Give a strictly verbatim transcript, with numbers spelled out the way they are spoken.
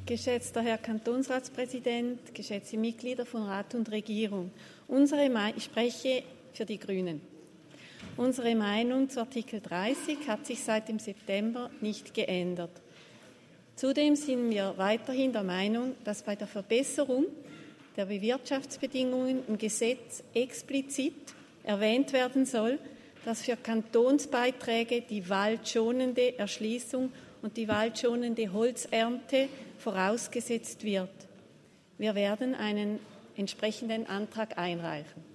Geschätzter Herr Kantonsratspräsident, geschätzte Mitglieder von Rat und Regierung, unsere Me- ich spreche für die Grünen. Unsere Meinung zu Artikel dreißig hat sich seit dem September nicht geändert. Zudem sind wir weiterhin der Meinung, dass bei der Verbesserung der Bewirtschaftsbedingungen im Gesetz explizit erwähnt werden soll, dass für Kantonsbeiträge die waldschonende Erschließung und die waldschonende Holzernte vorausgesetzt wird. Wir werden einen entsprechenden Antrag einreichen.